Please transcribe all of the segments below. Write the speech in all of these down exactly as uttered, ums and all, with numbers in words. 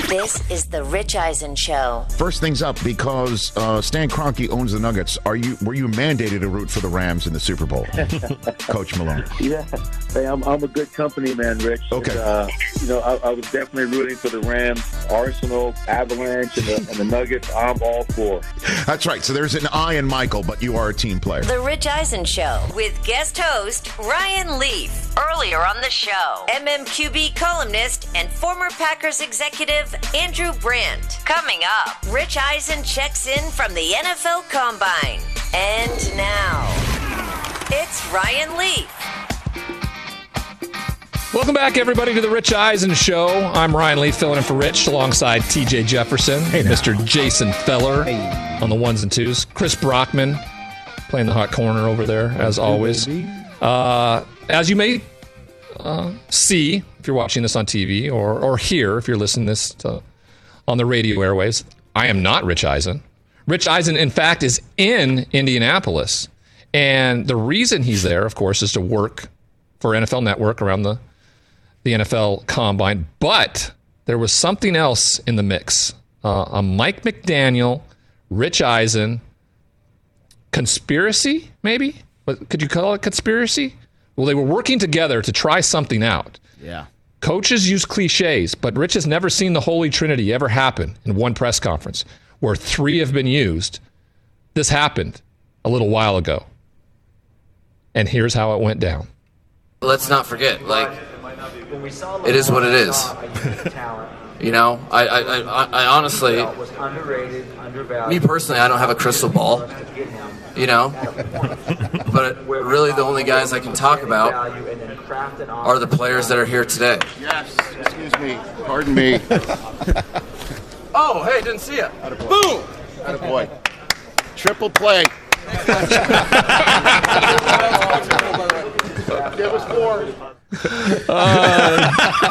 This is the Rich Eisen Show. First things up, because uh, Stan Kroenke owns the Nuggets. Are you were you mandated to root for the Rams in the Super Bowl, Coach Malone? Yeah, hey, I'm I'm a good company man, Rich. Okay. And, uh, you know, I, I was definitely rooting for the Rams, Arsenal, Avalanche, and the, and the Nuggets. I'm all for. That's right. So there's an I in Michael, but you are a team player. The Rich Eisen Show with guest host Ryan Leaf. Earlier on the show, M M Q B columnist and former Packers executive Andrew Brandt. Coming up, Rich Eisen checks in from the N F L Combine. And now, it's Ryan Leaf. Welcome back, everybody, to the Rich Eisen Show. I'm Ryan Leaf, filling in for Rich, alongside T J Jefferson, hey Mister Jason Feller hey. on the ones and twos, Chris Brockman playing the hot corner over there, as always. Uh, as you may uh, see, if you're watching this on T V, or or hear if you're listening to this to, on the radio airwaves, I am not Rich Eisen. Rich Eisen, in fact, is in Indianapolis. And the reason he's there, of course, is to work for N F L Network around the, the N F L Combine. But there was something else in the mix. Uh, a Mike McDaniel, Rich Eisen conspiracy, maybe? What, could you call it conspiracy? Well, they were working together to try something out. Yeah. Coaches use cliches, but Rich has never seen the Holy Trinity ever happen in one press conference where three have been used. This happened a little while ago. And here's how it went down. Let's not forget, like, it is what it is. You know, I, I, I, I honestly, me personally, I don't have a crystal ball, you know, but really the only guys I can talk about are the players that are here today. Yes, excuse me, pardon me. Oh, hey, didn't see it. Boom! Attaboy. Triple play. Give us four. Uh,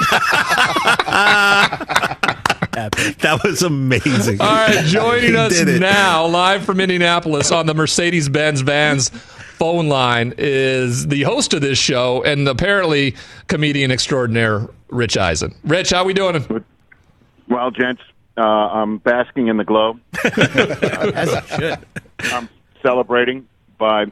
that was amazing. All right, joining us now, live from Indianapolis on the Mercedes-Benz Vans phone line, is the host of this show and apparently comedian extraordinaire, Rich Eisen. Rich, how we doing? Well, gents, uh, I'm basking in the glow. As it should. I'm celebrating by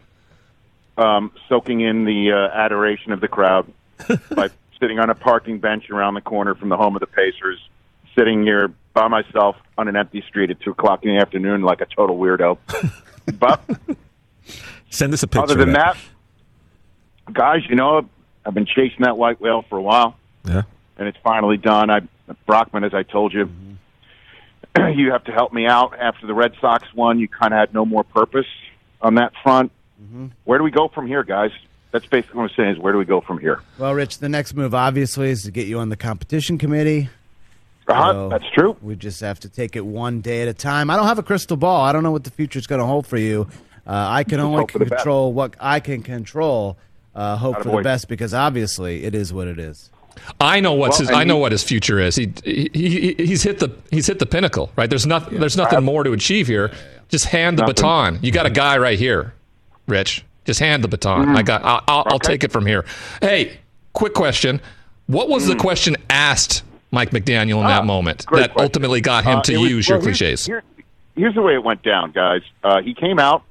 um, soaking in the uh, adoration of the crowd by sitting on a parking bench around the corner from the home of the Pacers, sitting here by myself on an empty street at two o'clock in the afternoon like a total weirdo. But send us a picture. Other than that, guys, you know, I've been chasing that white whale for a while. Yeah. And it's finally done. I Brockman, as I told you, mm-hmm. you have to help me out. After the Red Sox won, you kind of had no more purpose on that front. Mm-hmm. Where do we go from here, guys? That's basically what I'm saying is where do we go from here? Well, Rich, the next move, obviously, is to get you on the competition committee. Uh-huh, so that's true. We just have to take it one day at a time. I don't have a crystal ball. I don't know what the future is going to hold for you. Uh, I can only control what I can control. Uh, hope for the best, because obviously it is what it is. I know what's well, his. I know he, what his future is. He, he he he's hit the he's hit the pinnacle. Right. There's not yeah. there's nothing more to achieve here. Yeah, yeah, yeah. Just hand the nothing. baton. You got a guy right here, Rich. Just hand the baton. Mm. I got. I'll, I'll, okay. I'll take it from here. Hey, quick question. What was mm. the question asked Mike McDaniel in ah, that moment that question. ultimately got him uh, to was, use well, your cliches? Here, here's the way it went down, guys. Uh, he came out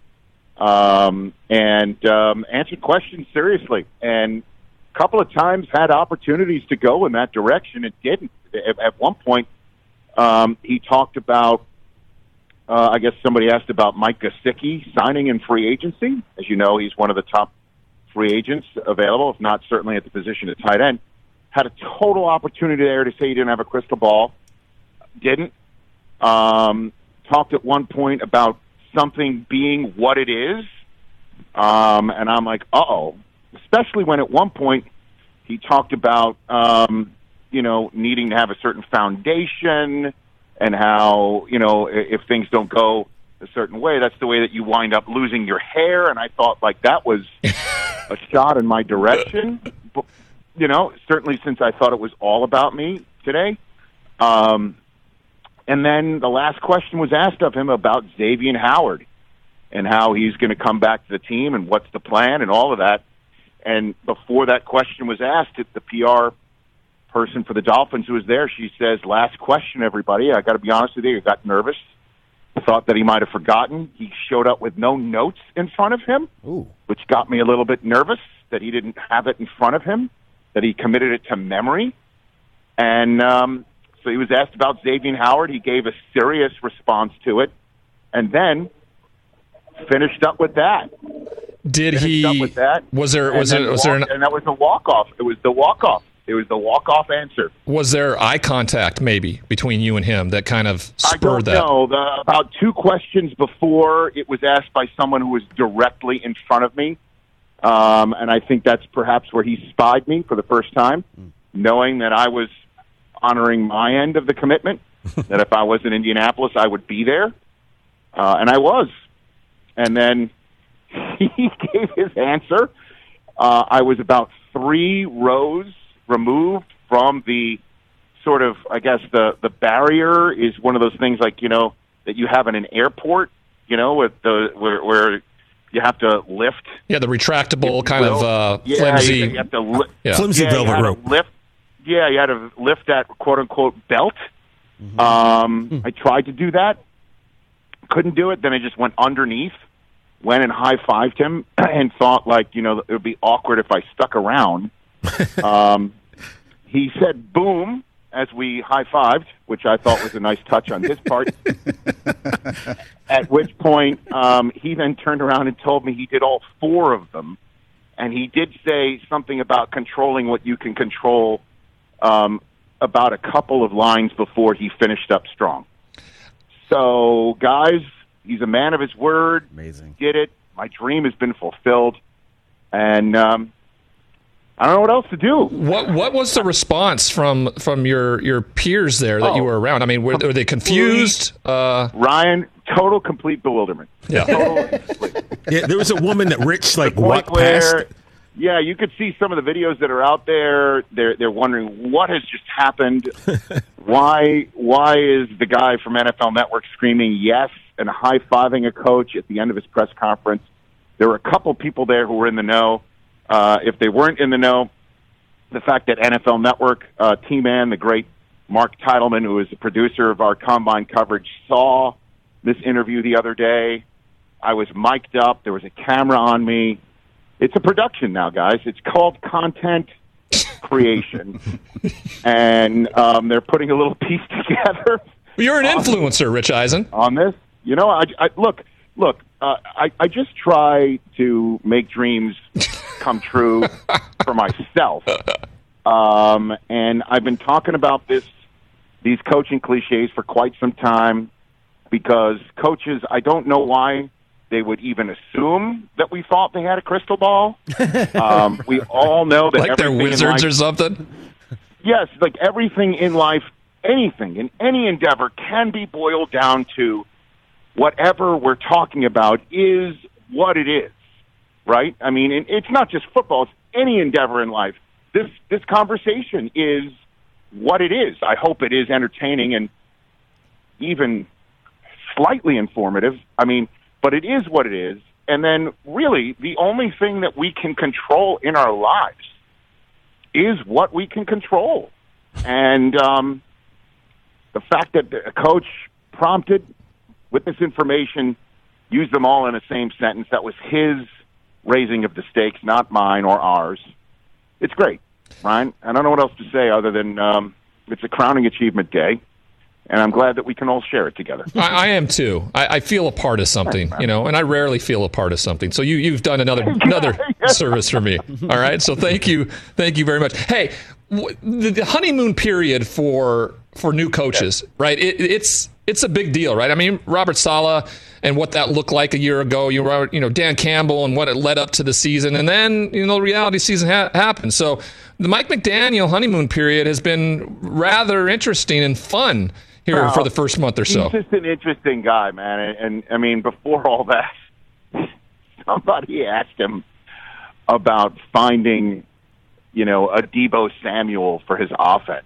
um, and um, answered questions seriously, and a couple of times had opportunities to go in that direction. It didn't. At, at one point, um, he talked about, uh, I guess somebody asked about Mike Gesicki signing in free agency. As you know, he's one of the top free agents available, if not certainly at the position of tight end. Had a total opportunity there to say he didn't have a crystal ball. Didn't. Um, talked at one point about something being what it is. Um, and I'm like, uh-oh. Especially when at one point he talked about, um, you know, needing to have a certain foundation and how, you know, if things don't go a certain way, that's the way that you wind up losing your hair. And I thought, like, that was a shot in my direction. But, you know, certainly since I thought it was all about me today. Um, and then the last question was asked of him about Xavier Howard and how he's going to come back to the team and what's the plan and all of that. And before that question was asked, the P R person for the Dolphins who was there, she says, last question, everybody. I got to be honest with you, I got nervous. Thought that he might have forgotten. He showed up with no notes in front of him, Ooh. which got me a little bit nervous that he didn't have it in front of him, that he committed it to memory. And um, so he was asked about Xavier Howard. He gave a serious response to it, and then finished up with that. Did finished he? Up with that, was there? Was there? there? Was walk, there? An, and that was the walk off. It was the walk off. It was the walk off answer. Was there eye contact maybe between you and him that kind of spurred that? I don't know. The, about two questions before, it was asked by someone who was directly in front of me, um, and I think that's perhaps where he spied me for the first time, mm. knowing that I was honoring my end of the commitment, that if I was in Indianapolis, I would be there, uh, and I was. And then he gave his answer. Uh, I was about three rows removed from the sort of, I guess, the, the barrier is one of those things like, you know, that you have in an airport, you know, with the where, where you have to lift. Yeah, the retractable kind will. of uh, yeah, flimsy. You, you have to li- yeah. Flimsy yeah, velvet rope. Lift, yeah, you had to lift that quote-unquote belt. Mm-hmm. Um, mm-hmm. I tried to do that. Couldn't do it. Then I just went underneath, went and high-fived him, and thought, like, you know, it would be awkward if I stuck around. um, he said boom as we high-fived, which I thought was a nice touch on his part. At which point, um, he then turned around and told me he did all four of them. And he did say something about controlling what you can control um, about a couple of lines before he finished up strong. So, guys, he's a man of his word. Amazing. Did it. My dream has been fulfilled. And um, I don't know what else to do. What What was the response from from your, your peers there that oh, you were around? I mean, were, were they confused? Uh, Ryan, total complete bewilderment. Yeah. Total complete. Yeah, there was a woman that Rich like Point walked where, past. Yeah, you could see some of the videos that are out there. They're they're wondering what has just happened. why why is the guy from N F L Network screaming yes and high fiving a coach at the end of his press conference? There were a couple people there who were in the know. Uh, if they weren't in the know, the fact that N F L Network uh, T-Man, the great Mark Titleman, who is the producer of our Combine coverage, saw this interview the other day. I was mic'd up. There was a camera on me. It's a production now, guys. It's called content creation. and um, they're putting a little piece together. You're an influencer, Rich Eisen. On this. You know, I, I look, look, uh, I, I just try to make dreams come true for myself. Um, and I've been talking about this, these coaching cliches for quite some time because coaches, I don't know why they would even assume that we thought they had a crystal ball. Um, we all know that like they're wizards life, or something. Yes, like everything in life, anything in any endeavor can be boiled down to whatever we're talking about is what it is, right? I mean, it's not just football; it's any endeavor in life. This this conversation is what it is. I hope it is entertaining and even slightly informative. I mean. But it is what it is. And then, really, the only thing that we can control in our lives is what we can control. And um, the fact that a coach prompted with this information, used them all in the same sentence, that was his raising of the stakes, not mine or ours. It's great, Ryan. I don't know what else to say other than um, it's a crowning achievement day. And I'm glad that we can all share it together. I, I am too. I, I feel a part of something, you know, and I rarely feel a part of something. So you, you've done another another service for me. All right. So thank you, thank you very much. Hey, w- the, the honeymoon period for for new coaches, right? It, it's it's a big deal, right? I mean, Robert Saleh and what that looked like a year ago. You were, you know, Dan Campbell and what it led up to the season, and then you know, the reality season ha- happened. So the Mike McDaniel honeymoon period has been rather interesting and fun. Here well, for the first month or so. He's just an interesting guy, man. And, and I mean, before all that, somebody asked him about finding, you know, a Deebo Samuel for his offense,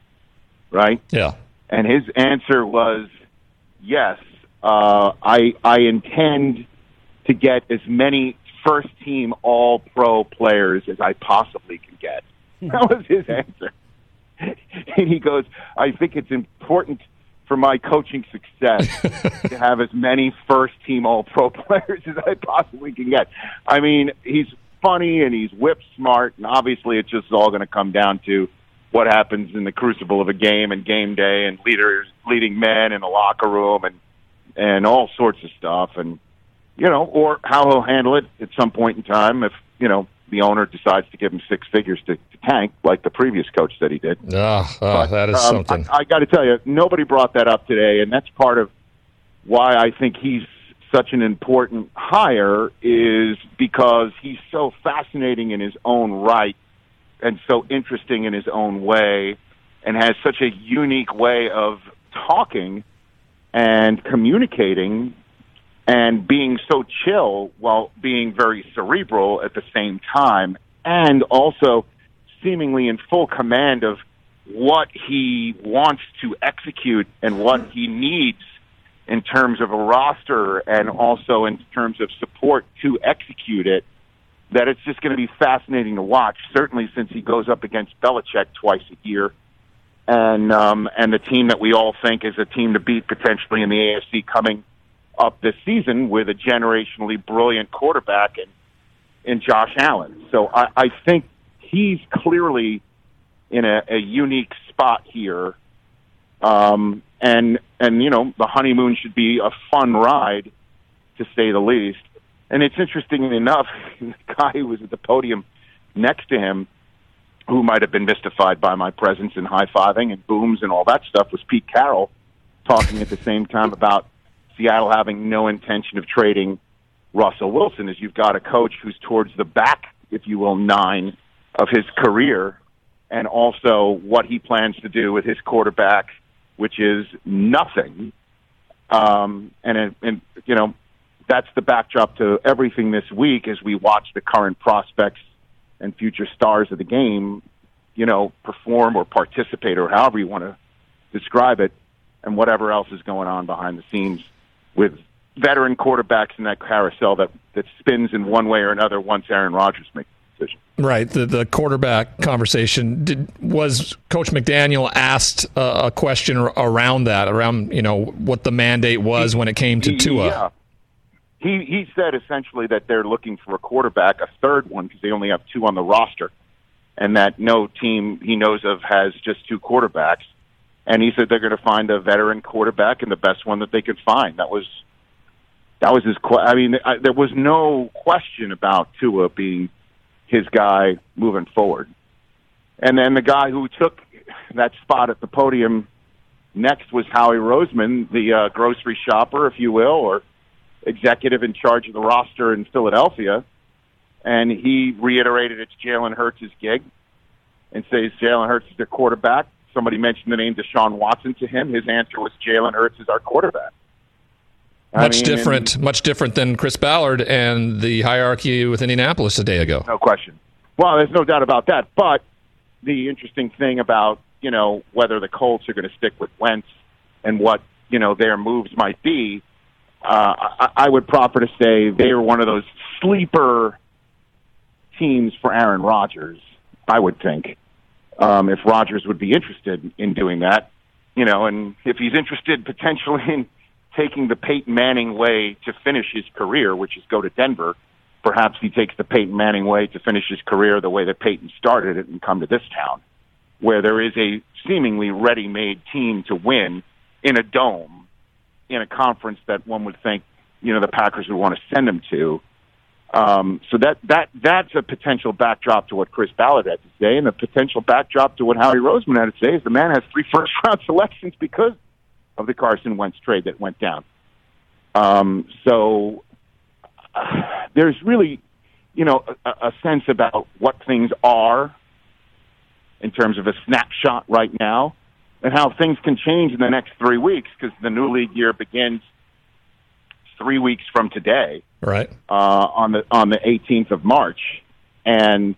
right? Yeah. And his answer was, yes, uh, I I intend to get as many first-team All-Pro players as I possibly can get. That was his answer. and he goes, I think it's important for my coaching success to have as many first-team All-Pro players as I possibly can get. I mean, he's funny and he's whip smart, and obviously it's just all going to come down to what happens in the crucible of a game and game day and leaders leading men in the locker room and and all sorts of stuff, and you know, or how he'll handle it at some point in time if you know the owner decides to give him six figures to, to tank, like the previous coach said he did. Oh, oh but, that is um, something. I, I got to tell you, nobody brought that up today, and that's part of why I think he's such an important hire, is because he's so fascinating in his own right and so interesting in his own way and has such a unique way of talking and communicating and being so chill while being very cerebral at the same time, and also seemingly in full command of what he wants to execute and what he needs in terms of a roster and also in terms of support to execute it, that it's just going to be fascinating to watch, certainly since he goes up against Belichick twice a year, and um, and the team that we all think is a team to beat potentially in the A F C coming up this season with a generationally brilliant quarterback in, in Josh Allen. So I, I think he's clearly in a, a unique spot here. Um, and, and, you know, the honeymoon should be a fun ride, to say the least. And it's interesting enough, the guy who was at the podium next to him, who might have been mystified by my presence and high-fiving and booms and all that stuff, was Pete Carroll, talking at the same time about Seattle having no intention of trading Russell Wilson, as you've got a coach who's towards the back, if you will, nine of his career, and also what he plans to do with his quarterback, which is nothing. Um, and, and, you know, that's the backdrop to everything this week as we watch the current prospects and future stars of the game, you know, perform or participate or however you want to describe it, and whatever else is going on behind the scenes with veteran quarterbacks in that carousel that, that spins in one way or another once Aaron Rodgers makes a decision. Right. The the quarterback conversation, did, was Coach McDaniel asked uh, a question around that, around, you know, what the mandate was he, when it came to he, Tua? Yeah. He, he said essentially that they're looking for a quarterback, a third one, because they only have two on the roster, and that no team he knows of has just two quarterbacks. And he said they're going to find a veteran quarterback and the best one that they could find. That was that was his. I mean, I, there was no question about Tua being his guy moving forward. And then the guy who took that spot at the podium next was Howie Roseman, the uh, grocery shopper, if you will, or executive in charge of the roster in Philadelphia. And he reiterated it's Jalen Hurts' gig and says Jalen Hurts is their quarterback. Somebody mentioned the name Deshaun Watson to him. His answer was Jalen Hurts is our quarterback. Much I mean, different, and, much different than Chris Ballard and the hierarchy with Indianapolis a day ago. No question. Well, there's no doubt about that. But the interesting thing about, you know, whether the Colts are going to stick with Wentz and what, you know, their moves might be, uh, I, I would proffer to say they are one of those sleeper teams for Aaron Rodgers, I would think. Um, if Rodgers would be interested in doing that, you know, and if he's interested potentially in taking the Peyton Manning way to finish his career, which is go to Denver, perhaps he takes the Peyton Manning way to finish his career the way that Peyton started it and come to this town, where there is a seemingly ready-made team to win in a dome, in a conference that one would think, you know, the Packers would want to send him to. Um, so that, that that's a potential backdrop to what Chris Ballard had to say, and a potential backdrop to what Howie Roseman had to say is the man has three first-round selections because of the Carson Wentz trade that went down. Um, so uh, there's really, you know, a, a sense about what things are in terms of a snapshot right now and how things can change in the next three weeks because the new league year begins three weeks from today. Right. Uh, on the on the eighteenth of March, and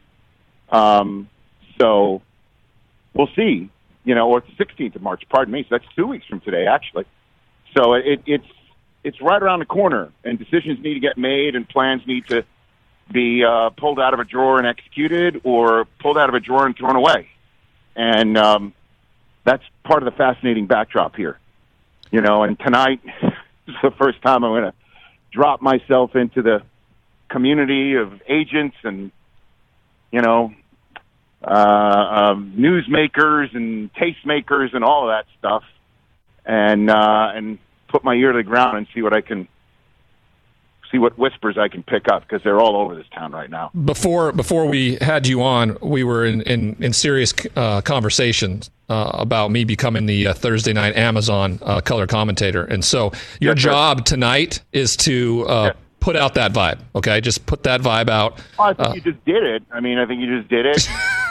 um, so we'll see. You know, or it's the sixteenth of March. Pardon me. So that's two weeks from today, actually. So it, it's it's right around the corner, and decisions need to get made, and plans need to be uh, pulled out of a drawer and executed, or pulled out of a drawer and thrown away. And um, that's part of the fascinating backdrop here. You know, and tonight is the first time I'm going to drop myself into the community of agents and, you know, uh, um, newsmakers and tastemakers and all of that stuff, and uh, and put my ear to the ground and see what I can see what whispers I can pick up, because they're all over this town right now. Before before we had you on, we were in in, in serious uh, conversations uh, about me becoming the uh, Thursday night Amazon uh, color commentator, and so your yes, job sir. tonight is to uh, yes. put out that vibe. Okay, just put that vibe out. Well, I think uh, you just did it. I mean, I think you just did it.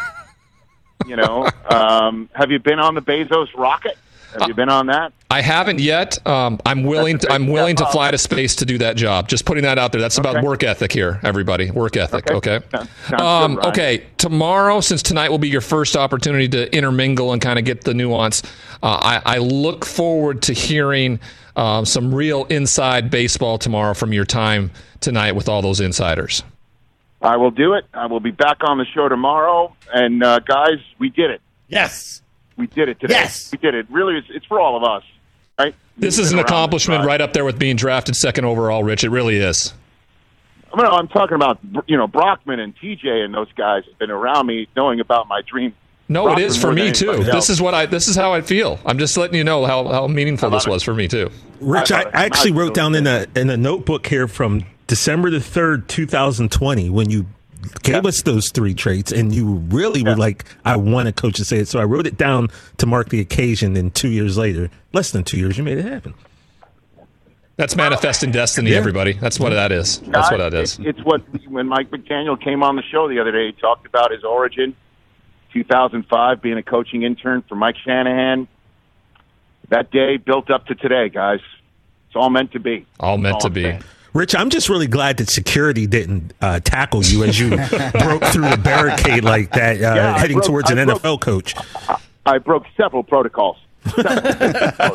You know, um, have you been on the Bezos rocket? Have you been on that? I haven't yet. Um, I'm willing. To, I'm willing to fly to space to do that job. Just putting that out there. That's about okay. work ethic here, everybody. Work ethic. Okay. okay? Sounds, um, good, okay. Tomorrow, since tonight will be your first opportunity to intermingle and kind of get the nuance, uh, I, I look forward to hearing um, some real inside baseball tomorrow from your time tonight with all those insiders. I will do it. I will be back on the show tomorrow. And uh, guys, we did it. Yes. We did it today. Yes. We did it. Really, it's, it's for all of us, right? This is an accomplishment right up there with being drafted second overall, Rich. It really is. I mean, I'm talking about, you know, Brockman and T J and those guys have been around me knowing about my dream. No, Brockman, it is for me, too. This is what I. This is how I feel. I'm just letting you know how, how meaningful this was for me, too. Rich, I, I actually wrote down in a, in a notebook here from December the third, twenty twenty, when you gave yeah. us those three traits, and you really yeah. were like, I want a coach to say it. So I wrote it down to mark the occasion, and two years later, less than two years, you made it happen. That's manifesting destiny, yeah. everybody. That's what that is. That's what that is. It's what, when Mike McDaniel came on the show the other day, he talked about his origin, two thousand five, being a coaching intern for Mike Shanahan. That day built up to today, guys. It's all meant to be. All meant all to be. Saying. Rich, I'm just really glad that security didn't uh, tackle you as you broke through the barricade like that, uh, yeah, heading broke, towards I an broke, N F L coach. I, I broke several protocols. Several.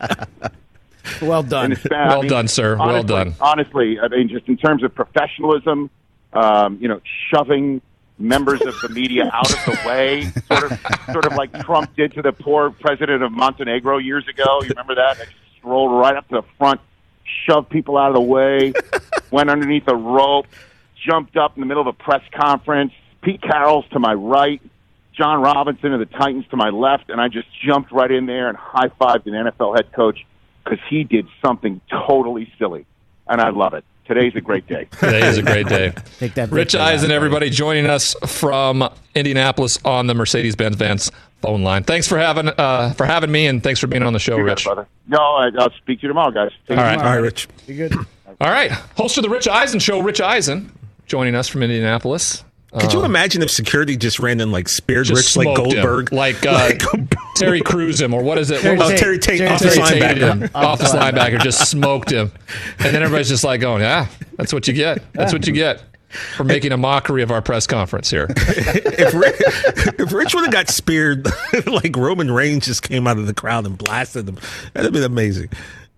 Well done. Span, well I mean, done, sir. Honestly, well done. Honestly, I mean, just in terms of professionalism, um, you know, shoving members of the media out of the way, sort of, sort of like Trump did to the poor president of Montenegro years ago. You remember that? They rolled right up to the front, shoved people out of the way, went underneath a rope, jumped up in the middle of a press conference. Pete Carroll's to my right, John Robinson of the Titans to my left, and I just jumped right in there and high-fived an N F L head coach because he did something totally silly, and I love it. Today's a great day. Today is a great day. Take that Rich Eisen, everybody, joining us from Indianapolis on the Mercedes-Benz Vans phone line. Thanks for having uh, for having me, and thanks for being on the show, You're Rich. Good, brother. No, I, I'll speak to you tomorrow, guys. All right. All right, Rich. Be good. All right. Host of the Rich Eisen Show, Rich Eisen, joining us from Indianapolis. Could you imagine if security just ran in like speared Rich like Goldberg, him. like, uh, like Terry Crews him, or what is it? Terry what Tate. Oh, Terry Tate, Terry office Tate. linebacker, office linebacker, just smoked him, and then everybody's just like, "Oh, yeah, that's what you get. That's what you get for making a mockery of our press conference here." if, Rich, if Rich would have got speared, like Roman Reigns just came out of the crowd and blasted him, that'd been amazing.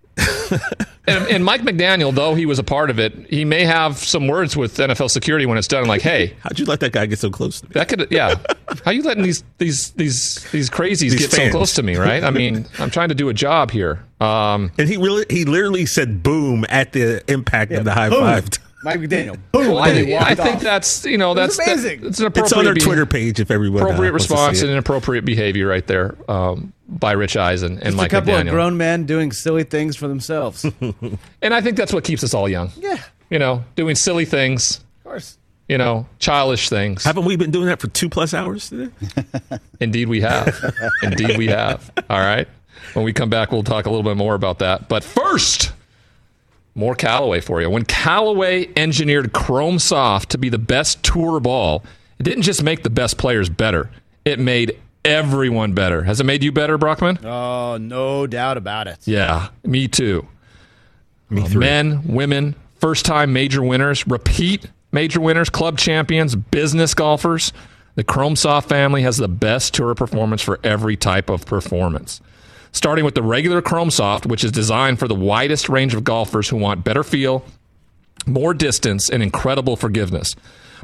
and, and Mike McDaniel, though he was a part of it, he may have some words with N F L security when it's done. Like, hey, how'd you let that guy get so close to me? That could, yeah. How you letting these these these these crazies these get fans. so close to me, right? I mean, I'm trying to do a job here. Um, and he really, he literally said "boom" at the impact yeah, of the high boom. five. Mike McDaniel. Boom. Well, I, I think that's you know that's amazing. That, it's an appropriate. It's on our be- Twitter page if everyone appropriate uh, response and inappropriate behavior right there um, by Rich Eisen and Just Mike a couple McDaniel. of grown men doing silly things for themselves. And I think that's what keeps us all young. Yeah. You know, doing silly things. Of course. You know, childish things. Haven't we been doing that for two plus hours today? Indeed we have. Indeed we have. All right. When we come back, we'll talk a little bit more about that. But first, more Callaway for you. When Callaway engineered Chrome Soft to be the best tour ball, it didn't just make the best players better. It made everyone better. Has it made you better, Brockman? Oh, no doubt about it. Yeah, me too. Me uh, three. Men, women, first-time major winners, repeat major winners, club champions, business golfers. The Chrome Soft family has the best tour performance for every type of performance. Starting with the regular Chrome Soft, which is designed for the widest range of golfers who want better feel, more distance, and incredible forgiveness.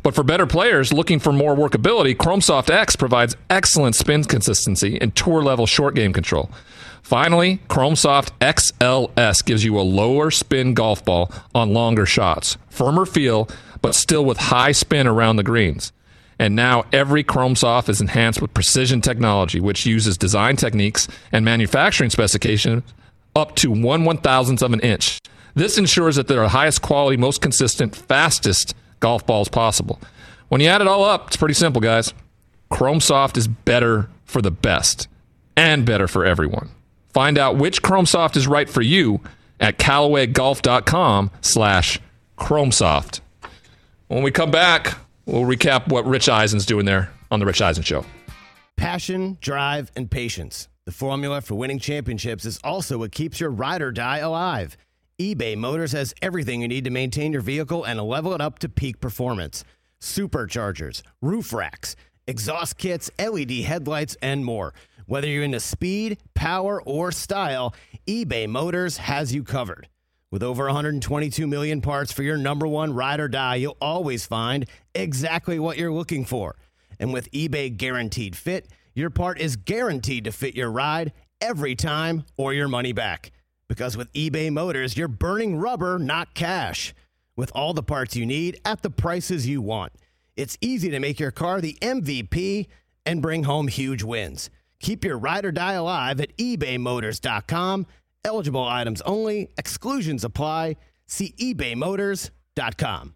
But for better players looking for more workability, ChromeSoft X provides excellent spin consistency and tour-level short game control. Finally, ChromeSoft X L S gives you a lower spin golf ball on longer shots, firmer feel, but still with high spin around the greens. And now every ChromeSoft is enhanced with precision technology, which uses design techniques and manufacturing specifications up to one one-thousandth of an inch. This ensures that they're the highest quality, most consistent, fastest golf balls possible. When you add it all up, it's pretty simple, guys. ChromeSoft is better for the best and better for everyone. Find out which ChromeSoft is right for you at CallawayGolf.com slash ChromeSoft. When we come back, we'll recap what Rich Eisen's doing there on The Rich Eisen Show. Passion, drive, and patience. The formula for winning championships is also what keeps your ride or die alive. eBay Motors has everything you need to maintain your vehicle and level it up to peak performance. Superchargers, roof racks, exhaust kits, L E D headlights, and more. Whether you're into speed, power, or style, eBay Motors has you covered. With over one hundred twenty-two million parts for your number one ride or die, you'll always find exactly what you're looking for. And with eBay Guaranteed Fit, your part is guaranteed to fit your ride every time or your money back. Because with eBay Motors, you're burning rubber, not cash. With all the parts you need at the prices you want. It's easy to make your car the M V P and bring home huge wins. Keep your ride or die alive at ebay motors dot com. Eligible items only. Exclusions apply. See ebay motors dot com.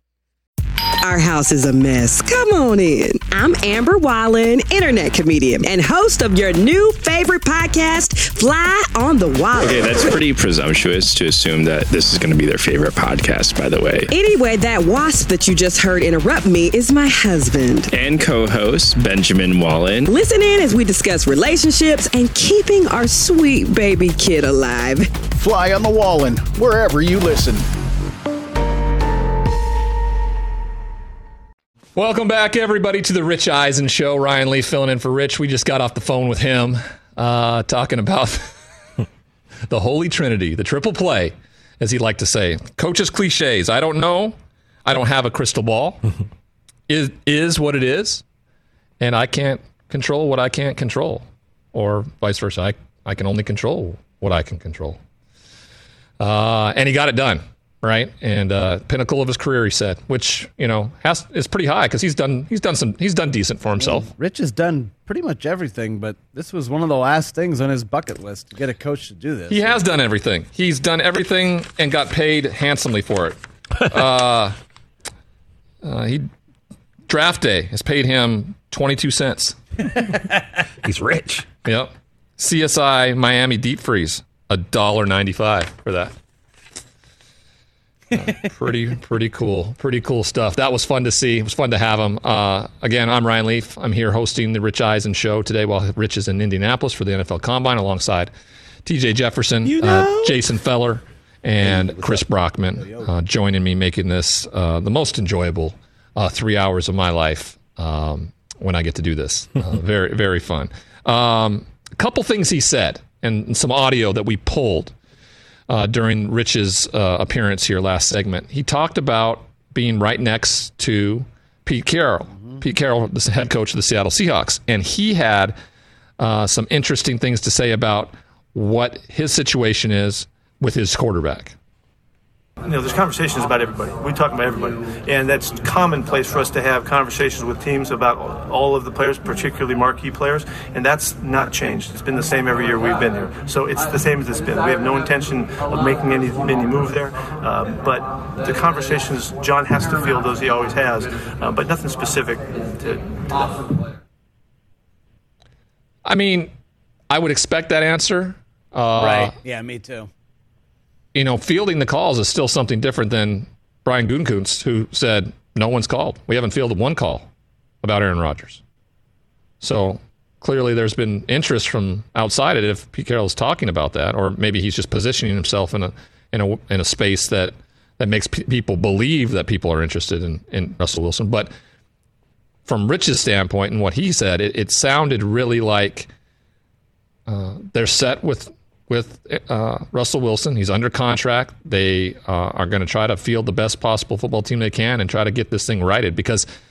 Our house is a mess. Come on in. I'm Amber Wallen, internet comedian and host of your new favorite podcast, Fly on the Wall. Okay, that's pretty presumptuous to assume that this is going to be their favorite podcast, by the way. Anyway, that wasp that you just heard interrupt me is my husband. And co-host, Benjamin Wallen. Listen in as we discuss relationships and keeping our sweet baby kid alive. Fly on the Wallen, wherever you listen. Welcome back, everybody, to the Rich Eisen Show. Ryan Leaf filling in for Rich. We just got off the phone with him uh, talking about the Holy Trinity, the triple play, as he'd like to say. Coach's cliches. I don't know. I don't have a crystal ball. It is what it is, and I can't control what I can't control, or vice versa. I, I can only control what I can control. Uh, and he got it done. Right, and uh, pinnacle of his career, he said, which you know has is pretty high because he's done he's done some he's done decent for himself. Yeah, Rich has done pretty much everything, but this was one of the last things on his bucket list to get a coach to do this. He has done everything. He's done everything and got paid handsomely for it. uh, uh, he draft day has paid him twenty-two cents. He's rich. Yep. C S I Miami deep freeze a dollar ninety-five for that. Uh, pretty, pretty cool. Pretty cool stuff. That was fun to see. It was fun to have him. Uh, again, I'm Ryan Leaf. I'm here hosting the Rich Eisen Show today while Rich is in Indianapolis for the N F L Combine alongside T J Jefferson, you know? uh, Jason Feller, and Chris Brockman uh, joining me, making this uh, the most enjoyable uh, three hours of my life um, when I get to do this. Uh, very, very fun. Um, a couple things he said and some audio that we pulled Uh, during Rich's uh, appearance here last segment. He talked about being right next to Pete Carroll. Mm-hmm. Pete Carroll, the head coach of the Seattle Seahawks. And he had uh, some interesting things to say about what his situation is with his quarterback. You know, there's conversations about everybody. We talk about everybody. And that's commonplace for us to have conversations with teams about all of the players, particularly marquee players. And that's not changed. It's been the same every year we've been here. So it's the same as it's been. We have no intention of making any, any move there. Um, but the conversations, John has to feel those he always has, uh, but nothing specific to, to that. I mean, I would expect that answer. Uh, right. Yeah, me too. You know, fielding the calls is still something different than Brian Gutekunst, who said, no one's called. We haven't fielded one call about Aaron Rodgers. So clearly there's been interest from outside it if Pete Carroll is talking about that, or maybe he's just positioning himself in a in a, in a space that, that makes p- people believe that people are interested in, in Russell Wilson. But from Rich's standpoint and what he said, it, it sounded really like uh, they're set with with uh, Russell Wilson. He's under contract. They uh, are going to try to field the best possible football team they can and try to get this thing righted, because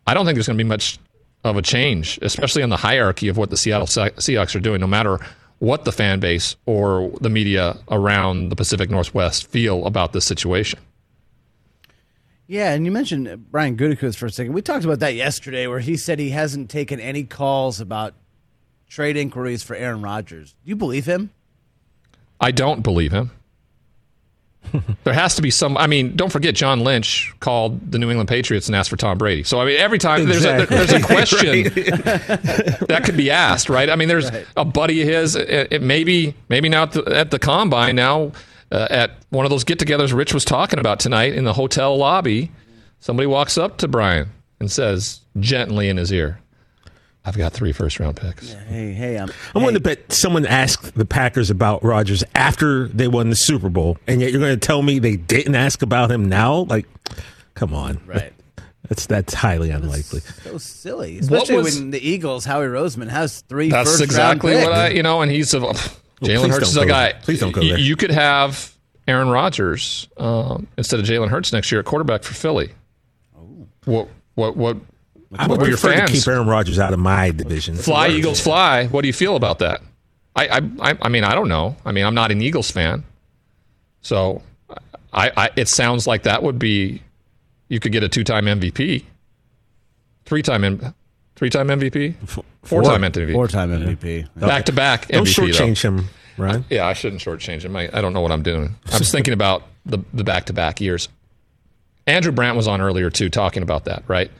I don't think there's going to be much of a change, especially in the hierarchy of what the Seattle Seahawks are doing, no matter what the fan base or the media around the Pacific Northwest feel about this situation. Yeah, and you mentioned Brian Gutekunst for a second. We talked about that yesterday, where he said he hasn't taken any calls about trade inquiries for Aaron Rodgers. Do you believe him? I don't believe him. There has to be some. I mean, don't forget, John Lynch called the New England Patriots and asked for Tom Brady. So I mean, every time exactly. there's a there's a question that could be asked, right? I mean, there's right. a buddy of his. It, it maybe maybe now at the, at the combine now. Uh, at one of those get-togethers Rich was talking about tonight in the hotel lobby, somebody walks up to Brian and says gently in his ear, I've got three first-round picks. Yeah, hey, hey, I'm, I hey. want to bet someone asked the Packers about Rodgers after they won the Super Bowl, and yet you're going to tell me they didn't ask about him now? Like, come on. Right. That's that's highly unlikely. So silly. Especially was, when the Eagles, Howie Roseman, has three that's first-round exactly picks. what I, you know, and he's a... Jalen well, Hurts is a guy. Please don't go there. You could have Aaron Rodgers um, instead of Jalen Hurts next year at quarterback for Philly. Oh. What? What? What? I what would your prefer fans? to keep Aaron Rodgers out of my division. Fly Eagles, fly. What do you feel about that? I, I, I mean, I don't know. I mean, I'm not an Eagles fan, so I, I. It sounds like that would be. You could get a two-time M V P, three-time M. Three-time M V P? Four-time M V P. Four-time M V P. Back-to-back Don't M V P, shortchange though. him, Ryan. Yeah, I shouldn't shortchange him. I, I don't know what I'm doing. I was thinking about the, the back-to-back years. Andrew Brandt was on earlier, too, talking about that, right?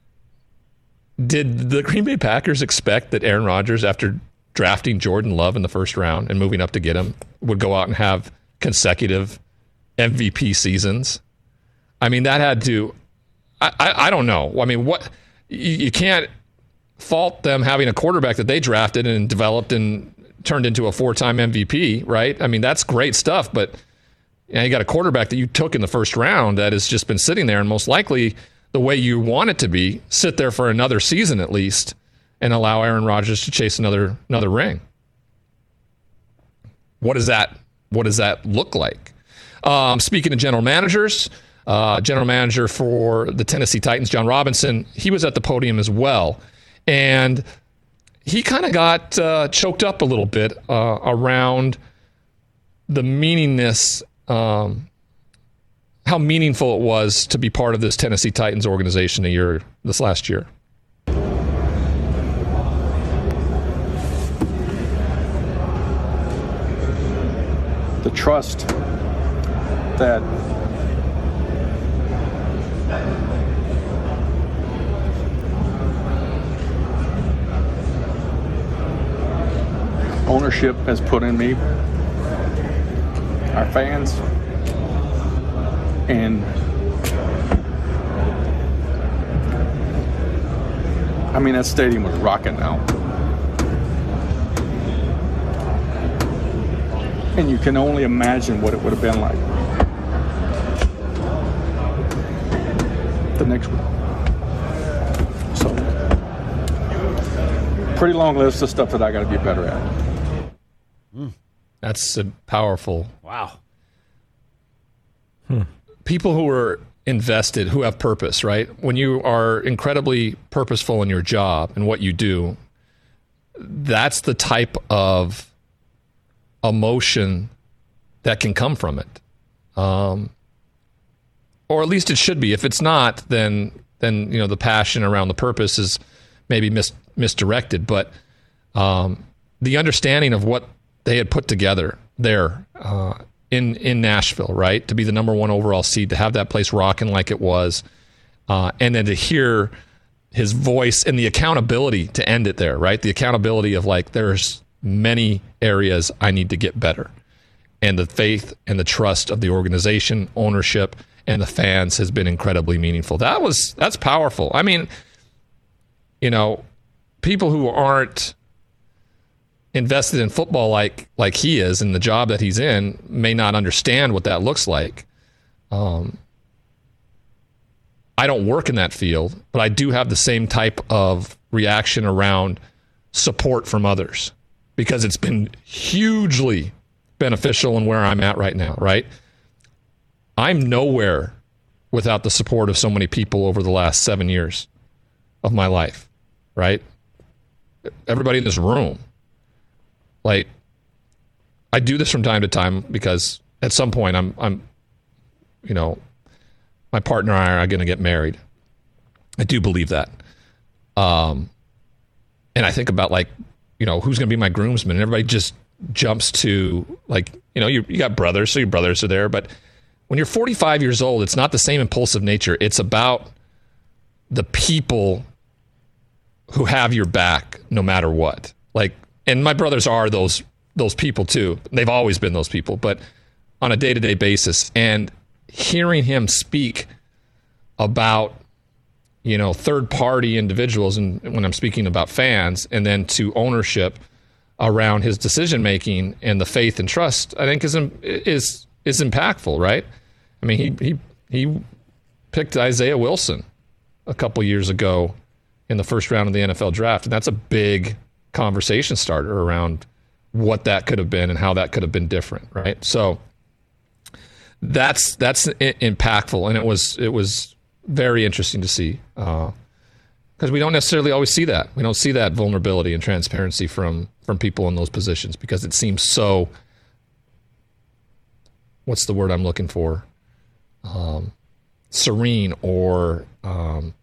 Did the Green Bay Packers expect that Aaron Rodgers, after drafting Jordan Love in the first round and moving up to get him, would go out and have consecutive M V P seasons? I mean, that had to... I, I, I don't know. I mean, what... You, you can't... fault them having a quarterback that they drafted and developed and turned into a four-time M V P, right? I mean, that's great stuff, but you know, you got a quarterback that you took in the first round that has just been sitting there, and most likely the way you want it to be, sit there for another season at least and allow Aaron Rodgers to chase another another ring. What does that what does that look like? Um, speaking of general managers, uh, general manager for the Tennessee Titans, John Robinson, he was at the podium as well. And he kind of got uh, choked up a little bit uh, around the meaningness, um, how meaningful it was to be part of this Tennessee Titans organization a year, this last year. The trust that ownership has put in me, our fans, and I mean, that stadium was rocking now. And you can only imagine what it would have been like the next one. So, pretty long list of stuff that I got to be better at. Mm. That's a powerful. Wow. Hmm. People who are invested, who have purpose, right? When you are incredibly purposeful in your job and what you do, that's the type of emotion that can come from it. Um, or at least it should be. If it's not, then then you know the passion around the purpose is maybe mis- misdirected. But um, the understanding of what they had put together there uh, in in Nashville, right, to be the number one overall seed, to have that place rocking like it was, uh, and then to hear his voice and the accountability to end it there, right? The accountability of like, there's many areas I need to get better, and the faith and the trust of the organization, ownership, and the fans has been incredibly meaningful. That was that's powerful. I mean, you know, people who aren't invested in football like like he is in the job that he's in may not understand what that looks like. Um, I don't work in that field, but I do have the same type of reaction around support from others, because it's been hugely beneficial in where I'm at right now, right? I'm nowhere without the support of so many people over the last seven years. of my life, right? Everybody in this room. Like, I do this from time to time because at some point I'm, I'm, you know, my partner and I are going to get married. I do believe that. Um, and I think about, like, you know, who's going to be my groomsman, and everybody just jumps to, like, you know, you, you got brothers, so your brothers are there. But when you're forty-five years old, it's not the same impulsive nature. It's about the people who have your back no matter what. Like, and my brothers are those those people too. They've always been those people, but on a day-to-day basis. And hearing him speak about, you know, third-party individuals, and when I'm speaking about fans, and then to ownership around his decision-making and the faith and trust, I think is is is impactful, right? I mean, he he he picked Isaiah Wilson a couple years ago in the first round of the N F L draft, and that's a big conversation starter around what that could have been and how that could have been different, right? So that's that's I- impactful, and it was it was very interesting to see, because uh, we don't necessarily always see that. We don't see that vulnerability and transparency from from people in those positions, because it seems so, what's the word I'm looking for? Um, serene or um,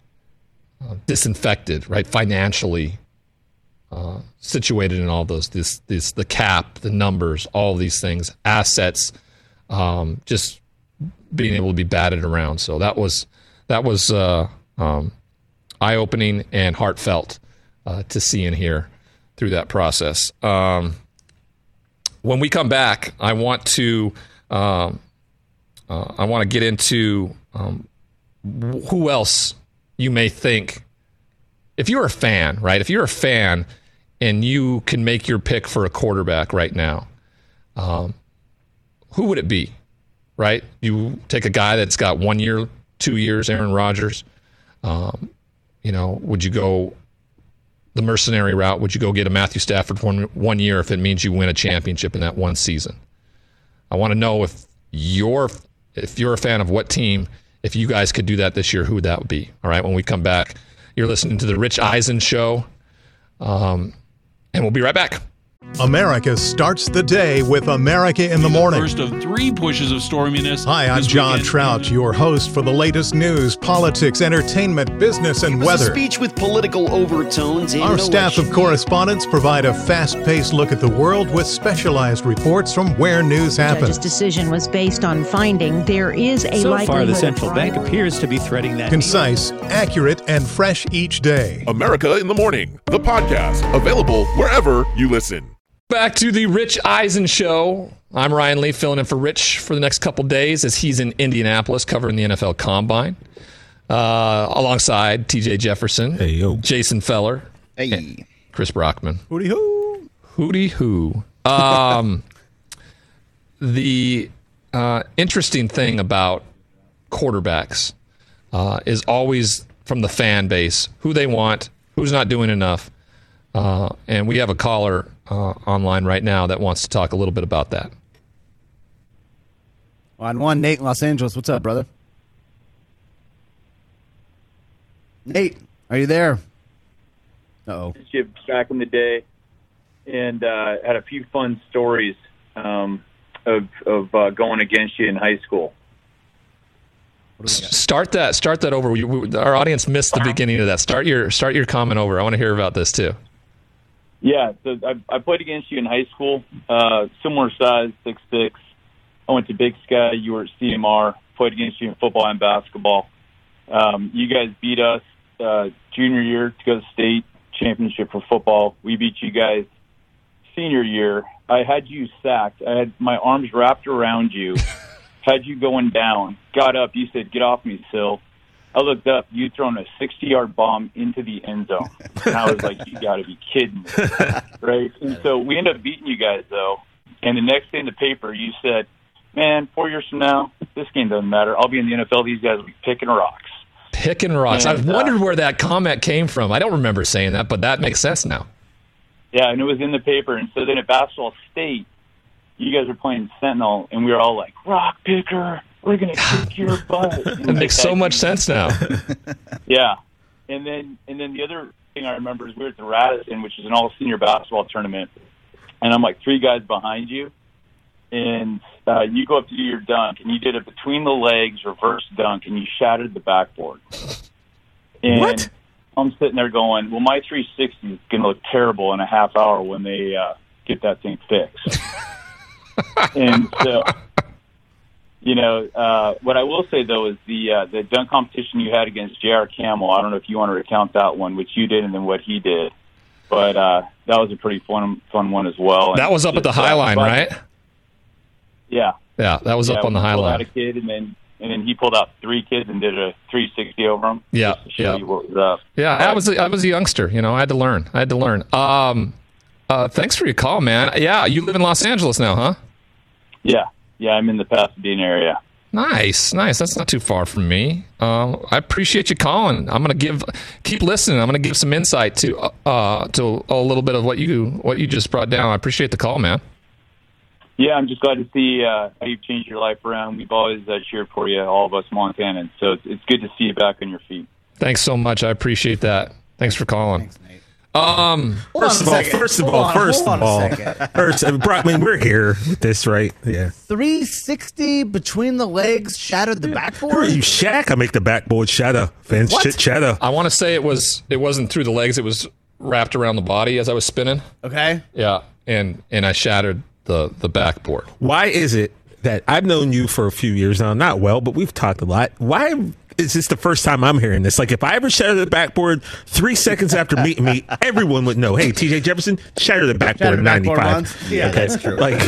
uh, disinfected, right? Financially uh, situated in all those, this, this, the cap, the numbers, all of these things, assets, um, just being able to be batted around. So that was that was uh, um, eye-opening and heartfelt uh, to see and hear through that process. Um, when we come back, I want to um, uh, I want to get into um, who else you may think. If you're a fan, right? If you're a fan and you can make your pick for a quarterback right now, um, who would it be? Right? You take a guy that's got one year, two years, Aaron Rodgers. Um, you know, would you go the mercenary route? Would you go get a Matthew Stafford for one, one year if it means you win a championship in that one season? I want to know if you're if you're a fan of what team, if you guys could do that this year, who that would be. All right, when we come back, you're listening to the Rich Eisen Show, um, and we'll be right back. America starts the day with America in the Morning. First of three pushes of storminess. Hi, I'm John weekend. Trout, your host for the latest news, politics, entertainment, business, and it was weather. A speech with political overtones. Our Our staff of correspondents provide a fast-paced look at the world with specialized reports from where news happens. The judge's decision was based on finding there is a so likelihood. So far, the central bank appears to be threading that. Concise, accurate, and fresh each day. America in the Morning, the podcast, available wherever you listen. Back to the Rich Eisen Show. I'm Ryan Leaf, filling in for Rich for the next couple days as he's in Indianapolis covering the N F L Combine, uh, alongside T J Jefferson, hey, yo. Jason Feller, hey, and Chris Brockman. Hooty hoo, hooty hoo. Um, the uh, interesting thing about quarterbacks uh, is always from the fan base, who they want, who's not doing enough. Uh, and we have a caller uh, online right now that wants to talk a little bit about that. On one, Nate in Los Angeles. What's up, brother? Nate, are you there? Uh-oh. Back in the day, and uh, had a few fun stories um, of, of uh, going against you in high school. Start that. Start that over. We, we, our audience missed the beginning of that. Start your start your comment over. I want to hear about this too. Yeah, so I, I played against you in high school, uh, similar size, six six. I went to Big Sky. You were at C M R. Played against you in football and basketball. Um, you guys beat us uh, junior year to go to the state championship for football. We beat you guys senior year. I had you sacked. I had my arms wrapped around you, had you going down, got up. You said, "Get off me, Sil." I looked up, you'd thrown a sixty-yard bomb into the end zone. And I was like, you got to be kidding me. Right? And so we ended up beating you guys, though. And the next day in the paper, you said, man, four years from now, this game doesn't matter. I'll be in the N F L. These guys will be picking rocks. Picking rocks. And, I've wondered uh, where that comment came from. I don't remember saying that, but that makes sense now. Yeah, and it was in the paper. And so then at Basketball State, you guys were playing Sentinel, and we were all like, rock picker. We're going to kick your butt. It makes so much sense now. Yeah. and then and then the other thing I remember is we were at the Radisson, which is an all-senior basketball tournament, and I'm like three guys behind you, and uh, you go up to do your dunk, and you did it between the legs, reverse dunk, and you shattered the backboard. And what? I'm sitting there going, well, my three sixty is going to look terrible in a half hour when they uh, get that thing fixed. And so, you know, uh, what I will say, though, is the uh, the dunk competition you had against J R Camel, I don't know if you want to recount that one, which you did, and then what he did. But uh, that was a pretty fun fun one as well. That and was up just, at the High uh, Line, but, right? Yeah. Yeah, that was yeah, up on the High Line. Line. Out a kid, and then and then he pulled out three kids and did a three sixty over them. Yeah, just to show yeah. you what was up. Yeah, I was a, I was a youngster. You know, I had to learn. I had to learn. Um, uh, thanks for your call, man. Yeah, you live in Los Angeles now, huh? Yeah, yeah, I'm in the Pasadena area. Nice, nice. That's not too far from me. Uh, I appreciate you calling. I'm gonna give, keep listening. I'm gonna give some insight to uh, to a little bit of what you what you just brought down. I appreciate the call, man. Yeah, I'm just glad to see uh, how you've changed your life around. We've always uh, cheered for you, all of us Montanans. So it's, it's good to see you back on your feet. Thanks so much. I appreciate that. Thanks for calling. Thanks, Nate. Um, first of all, first of all, first of all, first, I mean, we're here with this, right? Yeah. three sixty between the legs, shattered the Who are backboard. you, Shaq? I make the backboard shatter. Fans What? shit shatter. I want to say it was it wasn't through the legs. It was wrapped around the body as I was spinning. Okay. Yeah, and and I shattered the the backboard. Why is it that I've known you for a few years now? Not well, but we've talked a lot. Why is this the first time I'm hearing this? Like, if I ever shatter the backboard three seconds after meeting me, everyone would know. Hey, T J Jefferson, shatter the backboard in ninety-five. Yeah, okay. that's true. Like,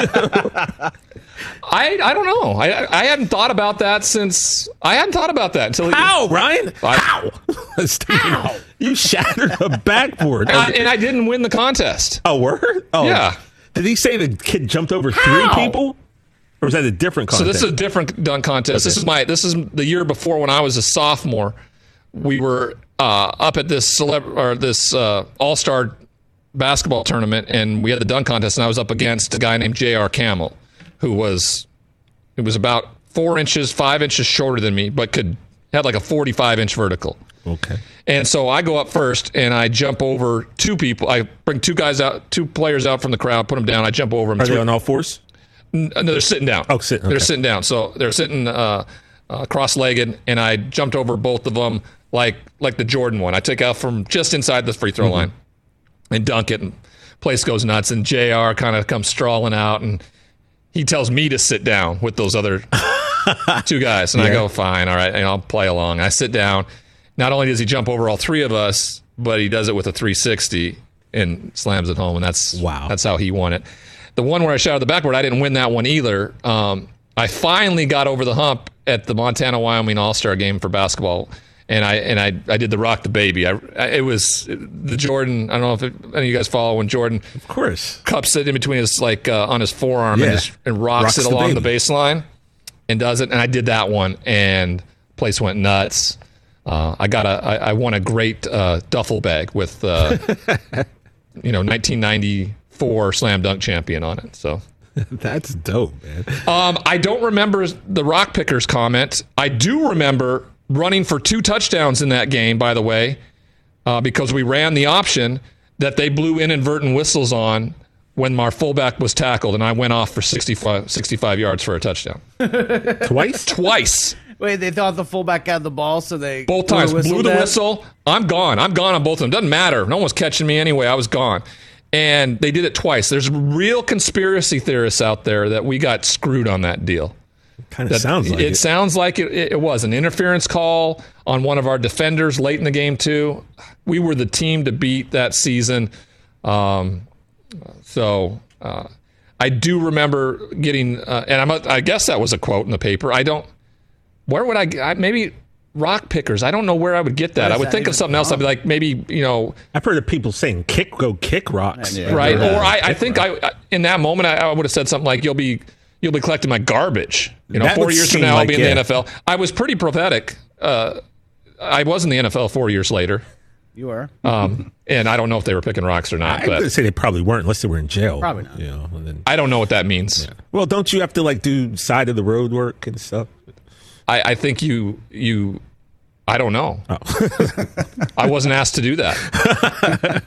I I don't know. I I hadn't thought about that since I hadn't thought about that until how, Ryan? I, how? how? You shattered a backboard, and I, and I didn't win the contest. Oh, word? Oh, yeah. Did he say the kid jumped over How? three people? Or was that a different contest? So this is a different dunk contest. Okay. This is my. This is the year before when I was a sophomore. We were uh, up at this celeb or this uh, all star basketball tournament, and we had the dunk contest, and I was up against a guy named J R Camel, who was it was about four inches, five inches shorter than me, but could had like a forty-five inch vertical. Okay. And so I go up first, and I jump over two people. I bring two guys out, two players out from the crowd, put them down. I jump over them. Are they on all fours? No, they're sitting down. Oh, sitting. They're Okay. sitting down. So they're sitting uh, uh, cross-legged, and I jumped over both of them like like the Jordan one. I took out from just inside the free throw Mm-hmm. line and dunk it, and place goes nuts. And J R kind of comes strolling out, and he tells me to sit down with those other two guys. And I Yeah. go, fine, all right, and I'll play along. I sit down. Not only does he jump over all three of us, but he does it with a three sixty and slams it home, and that's Wow. that's how he won it. The one where I shattered the backboard, I didn't win that one either. Um, I finally got over the hump at the Montana Wyoming All Star game for basketball, and I and I I did the rock the baby. I, I it was the Jordan. I don't know if it, any of you guys follow when Jordan, of course, cups it in between his like uh, on his forearm Yeah. and, just, and rocks, Rocks it the along the, baby. baseline and does it. And I did that one, and place went nuts. Uh, I got a I, I won a great uh, duffel bag with uh, you know nineteen ninety-four slam dunk champion on it. So. That's dope, man. Um, I don't remember the Rock Pickers comment. I do remember running for two touchdowns in that game, by the way, uh, because we ran the option that they blew inadvertent whistles on when our fullback was tackled, and I went off for sixty-five, sixty-five yards for a touchdown. Twice? Twice. Wait, they thought the fullback got the ball, so they Both blew a times. whistle Blew the then? whistle. I'm gone. I'm gone on both of them. Doesn't matter. No one was catching me anyway. I was gone. And they did it twice. There's real conspiracy theorists out there that we got screwed on that deal. Kind That- of sounds like it. it. sounds like it, it was an interference call on one of our defenders late in the game too. We were the team to beat that season. Um, so uh, I do remember getting, uh, and I'm, I guess that was a quote in the paper. I don't. Where would I? I maybe Rock Pickers. I don't know where I would get that. What I is would that think of even something else. I'd be like maybe you know. I've heard of people saying kick, go kick rocks. Right. Or I, I think I, I in that moment I, I would have said something like you'll be you'll be collecting my garbage. You know, That four would years from seem now I'll like be in it. the N F L. I was pretty prophetic. Uh, I was in the N F L four years later. You were. Um, and I don't know if they were picking rocks or not. I'm going to But say they probably weren't unless they were in jail. Probably not. You know, and then, I don't know what that means. well, don't you have to like do side of the road work and stuff? I, I think you you I don't know. Oh. I wasn't asked to do that.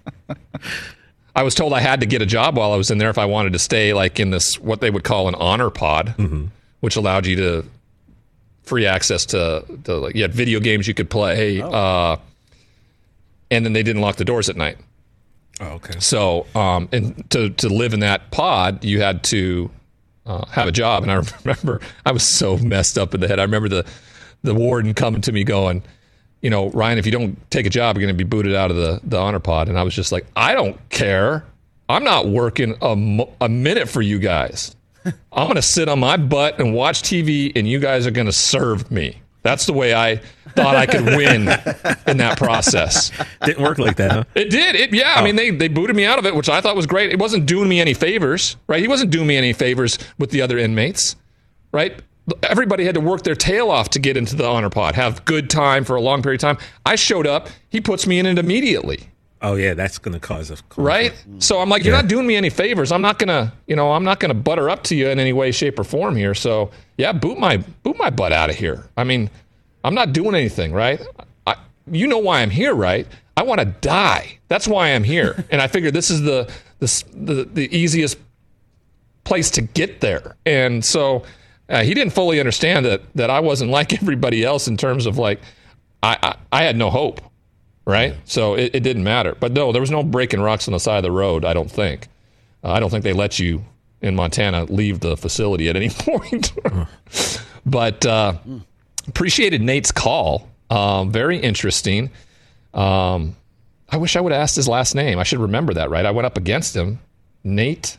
I was told I had to get a job while I was in there if I wanted to stay like in this, what they would call an honor pod, mm-hmm. which allowed you to free access to, to like, you had video games you could play. Oh. Uh, and then they didn't lock the doors at night. Oh, okay. So, um, and to, to live in that pod, you had to uh, have a job. And I remember I was so messed up in the head. I remember the, the warden coming to me going, you know, Ryan, if you don't take a job, you're going to be booted out of the, the honor pod. And I was just like, I don't care. I'm not working a, mo- a minute for you guys. I'm going to sit on my butt and watch T V, and you guys are going to serve me. That's the way I thought I could win in that process. Didn't work like that, huh? It did. It, yeah, oh. I mean, they, they booted me out of it, which I thought was great. It wasn't doing me any favors, right? He wasn't doing me any favors with the other inmates, right? Everybody had to work their tail off to get into the honor pod, have good time for a long period of time. I showed up. He puts me in it immediately. Oh, yeah, that's going to cause a conflict. Right? So I'm like, you're yeah. not doing me any favors. I'm not going to, you know, I'm not going to butter up to you in any way, shape, or form here. So, yeah, boot my boot my butt out of here. I mean, I'm not doing anything, right? I, you know why I'm here, right? I want to die. That's why I'm here. And I figured this is the, the, the, the easiest place to get there. And so uh, he didn't fully understand that that I wasn't like everybody else in terms of, like, I, I, I had no hope. Right? So it, it didn't matter. But no, there was no breaking rocks on the side of the road, I don't think. Uh, I don't think they let you in Montana leave the facility at any point. But uh, appreciated Nate's call. Um, very interesting. Um, I wish I would have asked his last name. I should remember that, right? I went up against him. Nate.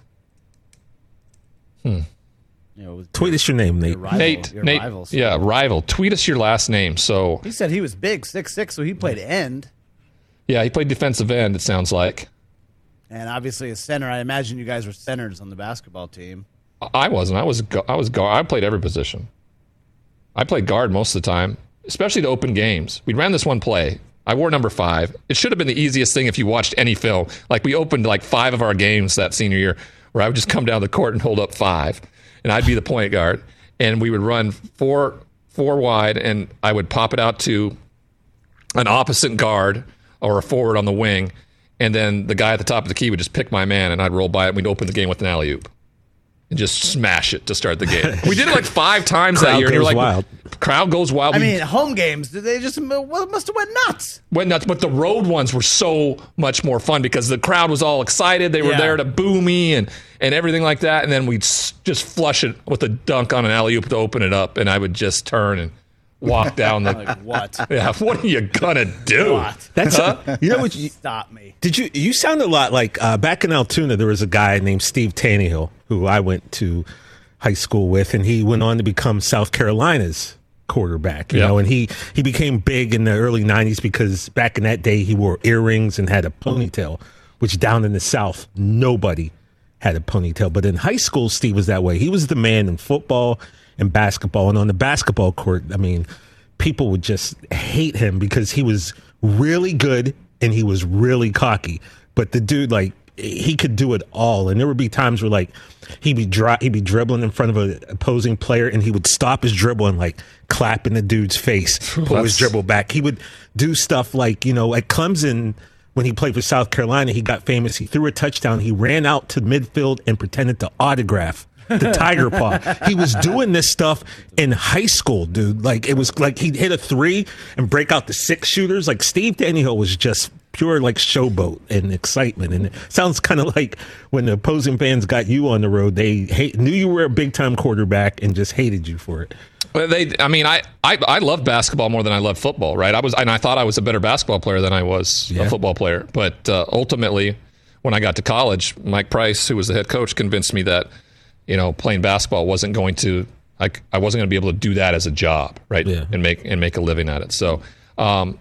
Hmm. You know, Tweet us your name, Nate. Your rival, Nate. your Nate. rivals. Yeah, rival. Tweet us your last name. So he said he was big, six six, so he played end. Yeah, he played defensive end, it sounds like. And obviously a center. I imagine you guys were centers on the basketball team. I wasn't. I was I was guard. I played every position. I played guard most of the time, especially to open games. We ran this one play. I wore number five. It should have been the easiest thing if you watched any film. Like, we opened like five of our games that senior year where I would just come down the court and hold up five, and I'd be the point guard, and we would run four four wide, and I would pop it out to an opposite guard or a forward on the wing, and then the guy at the top of the key would just pick my man, and I'd roll by it, and we'd open the game with an alley-oop and just smash it to start the game. We did it like five times that year. And you're like, wild. Crowd goes wild. I We- mean, home games, did they just must have went nuts. Went nuts, but the road ones were so much more fun because the crowd was all excited. They were Yeah. there to boo me and, and everything like that, and then we'd s- just flush it with a dunk on an alley-oop to open it up, and I would just turn and walk down the... Like, what? Yeah, what are you gonna do? What? That's Huh? you know what you, Stop me. Did you you sound a lot like uh, back in Altoona there was a guy named Steve Tannehill who I went to high school with, and he went on to become South Carolina's quarterback, you Yeah. know, and he he became big in the early nineties because back in that day he wore earrings and had a ponytail, which down in the South nobody had a ponytail. But in high school, Steve was that way. He was the man in football and basketball, and on the basketball court, I mean, people would just hate him because he was really good and he was really cocky. But the dude, like, he could do it all. And there would be times where, like, he'd be dry, he'd be dribbling in front of an opposing player, and he would stop his dribble and, like, clap in the dude's face, pull his dribble back. He would do stuff like, you know, at Clemson, when he played for South Carolina, he got famous. He threw a touchdown. He ran out to midfield and pretended to autograph the tiger paw. He was doing this stuff in high school, dude. Like, it was like he'd hit a three and break out the six shooters. Like, Steve Tannehill was just pure, like, showboat and excitement. And it sounds kind of like when the opposing fans got you on the road, they hate, knew you were a big time quarterback and just hated you for it. Well, they, I mean, I, I, I love basketball more than I love football, right? I was, and I thought I was a better basketball player than I was Yeah. a football player. But uh, ultimately, when I got to college, Mike Price, who was the head coach, convinced me that, you know, playing basketball wasn't going to, I, I wasn't going to be able to do that as a job, right? Yeah. And make and make a living at it. So, um,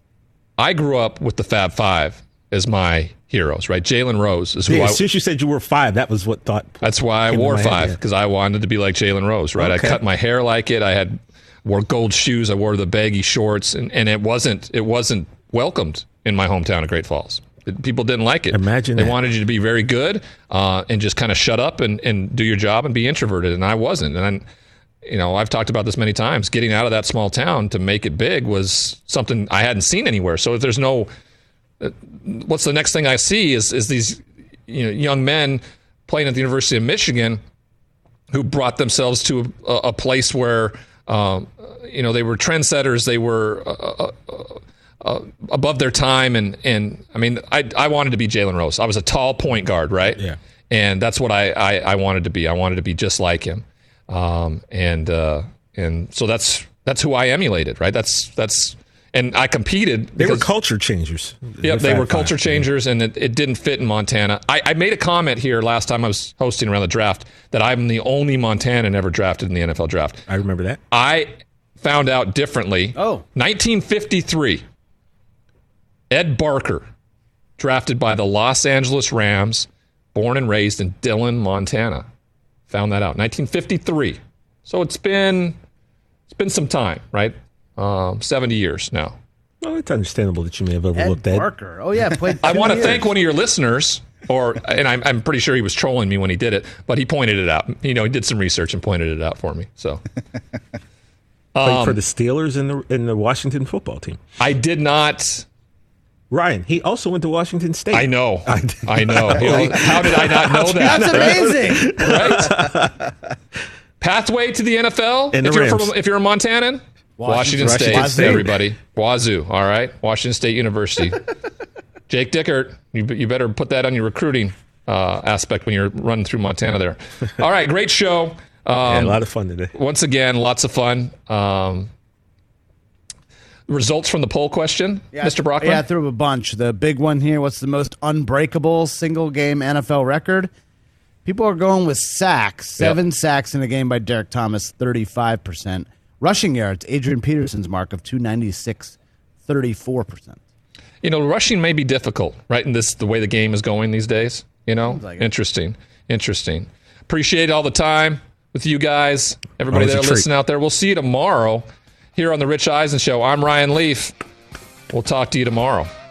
I grew up with the Fab Five as my heroes, right? Jalen Rose is who Yeah, I. as soon as you said you were five, that was what thought. That's why I came to wore my head, five, yeah. because I wanted to be like Jalen Rose, right? Okay. I cut my hair like it. I had wore gold shoes. I wore the baggy shorts, and, and it wasn't it wasn't welcomed in my hometown of Great Falls. It- people didn't like it. Imagine they that. wanted you to be very good uh, and just kind of shut up and, and do your job and be introverted, and I wasn't. And you know, I've talked about this many times. Getting out of that small town to make it big was something I hadn't seen anywhere. So if there's no, what's the next thing I see is is these, you know, young men playing at the University of Michigan who brought themselves to a, a place where, um, you know, they were trendsetters. They were uh, uh, uh, above their time. And, and I mean, I I wanted to be Jalen Rose. I was a tall point guard, right? Yeah. And that's what I, I, I wanted to be. I wanted to be just like him. Um, and uh, and so that's that's who I emulated, right? That's that's and I competed. They were culture changers. Yeah, they were culture changers, and it, it didn't fit in Montana. I, I made a comment here last time I was hosting around the draft that I'm the only Montanan ever drafted in the N F L draft. I remember that. I found out differently. Oh. nineteen fifty-three, Ed Barker, drafted by the Los Angeles Rams, born and raised in Dillon, Montana. Found that out. nineteen fifty-three. So it's been it's been some time, right? Um, seventy years now. Well, it's understandable that you may have overlooked Ed that. Barker. Oh, yeah. Played I want to years. thank one of your listeners, or and I'm, I'm pretty sure he was trolling me when he did it, but he pointed it out. You know, he did some research and pointed it out for me. So, Played um, for the Steelers and the and the Washington football team. I did not. Ryan, he also went to Washington State. I know. I, I know. You know. How did I not know that? That's amazing. Right? Pathway to the N F L? And the if, you're Rams. from, if you're a Montanan? Washington, Washington State, Washington State. everybody. Wazoo, all right? Washington State University. Jake Dickert, you, you better put that on your recruiting uh, aspect when you're running through Montana there. All right, great show. Um, yeah, a lot of fun today. Once again, lots of fun. Um, results from the poll question, Yeah, Mister Brockman? Yeah, I threw a bunch. The big one here, what's the most unbreakable single-game N F L record? People are going with sacks. Seven yep. sacks in a game by Derek Thomas, thirty-five percent. Rushing yards, Adrian Peterson's mark of two ninety-six, thirty-four percent. You know, rushing may be difficult, right, in this the way the game is going these days. You know? Like Interesting. Interesting. Appreciate all the time with you guys, everybody there listening out there. We'll see you tomorrow here on the Rich Eisen Show. I'm Ryan Leaf. We'll talk to you tomorrow.